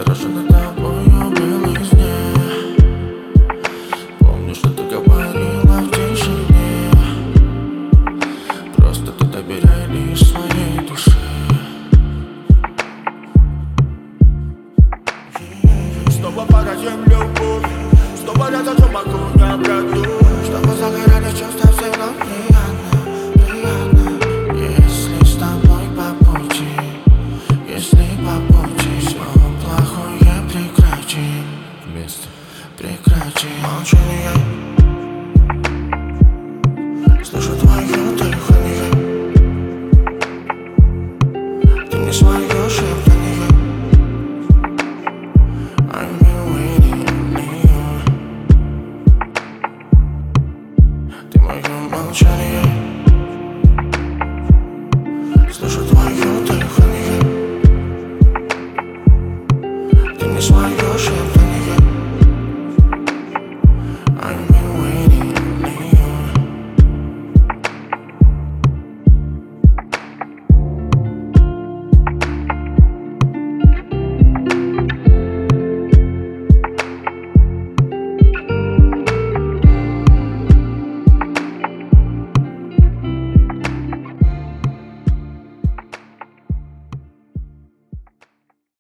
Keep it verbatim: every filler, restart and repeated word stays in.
заражена тобою белизне. Помню, что ты говорила в тишине. Просто ты доверяй лишь своей душе. Снова погасим любовь, снова я зажжем огонь на брату, чтобы загорались чувства всем нам приятно, приятно. Если с тобой по пути, если по пути, все плохое прекратим вместе, прекратим молчание. Слышу твое дыхание, ты не свое шептание. I've been waiting on you. Ты мое молчание. Слышу